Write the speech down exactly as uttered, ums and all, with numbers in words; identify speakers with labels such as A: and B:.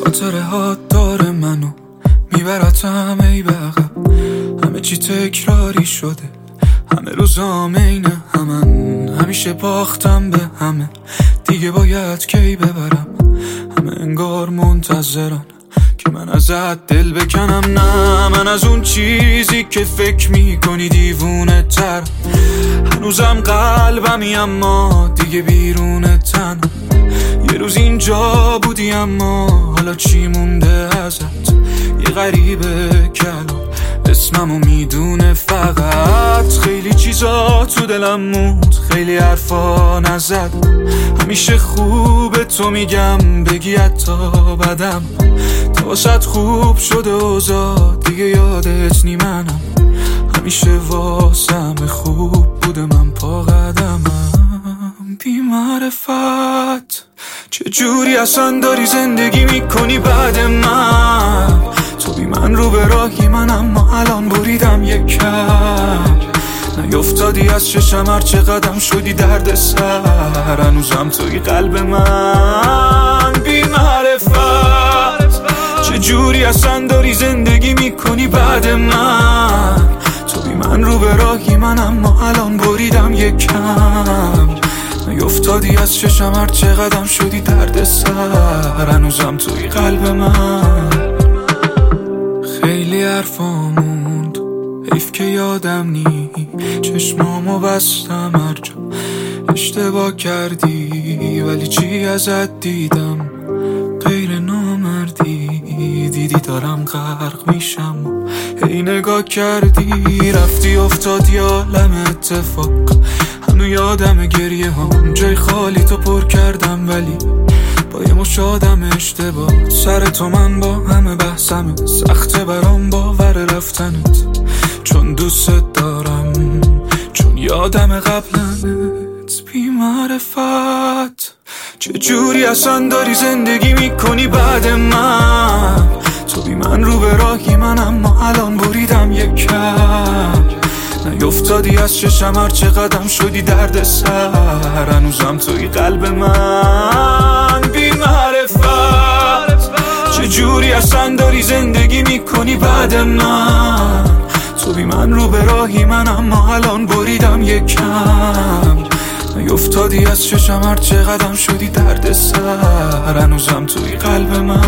A: خاطره ها داره منو میبرتم ای به عقب. همه چی تکراری شده، همه روزام اینه همن. همیشه باختم به همه، دیگه باید کی ببرم. همه انگار منتظرن که من ازت دل بکنم. نه من از اون چیزی که فکر میکنی دیوونه تر. هنوزم قلبمی اما دیگه بیرون تن. یه روز اینجا بودی اما حالا چی مونده ازت؟ یه غریبه کلام اسممو میدونه فقط. خیلی چیزا تو دلم موند، خیلی حرفا نزد. همیشه خوبه تو میگم بگی حتی بدم. تا واسه خوب شده اوضاع دیگه یادت نی منم. همیشه واسم خوب بوده من پا قدمم. بی معرفت چجوری اصلا داری زندگی میکنی بعد من؟ تو بی من رو به راهی من، اما الان بریدم یک کم. نیفتادی از چشم هرچه قدم شدی درد سر. هنوزم توی قلب من. بی معرفت چجوری اصلا داری زندگی میکنی بعد من؟ تو بی من رو به راهی من، اما الان بریدم یک کم. نیفتادی از چشم هرچه قدم شدی درد سر. هنوزم توی قلب من. خیلی حرفا موند، حیف که یادم نی. چشمامو بستم هر جا اشتباه کردی، ولی چی ازت دیدم غیر نامردی. دیدی دارم غرق میشم، هی نگاه کردی رفتی افتادی عالم اتفاق. هنو یادم گریه هم جای خالی تو پر کردم، ولی با یه مش آدم اشتباه. سر تو من با همه بحثمه، سخته برام باور رفتنت. چون دوست دارم، چون یادم قبلنت. بی معرفت چجوری اصلا داری زندگی میکنی بعد من؟ تو بی من رو به راهی من، اما الان بریدم یک کم. نیفتادی از چشم هرچه قدم شدی درد سر. هنوزم توی قلب من. بی معرفت چجوری اصلا داری زندگی میکنی بعد من؟ تو بی من رو به راهی من، اما الان بریدم یک کم. نیفتادی از چشم هرچه قدم شدی درد سر. هنوزم توی قلب من.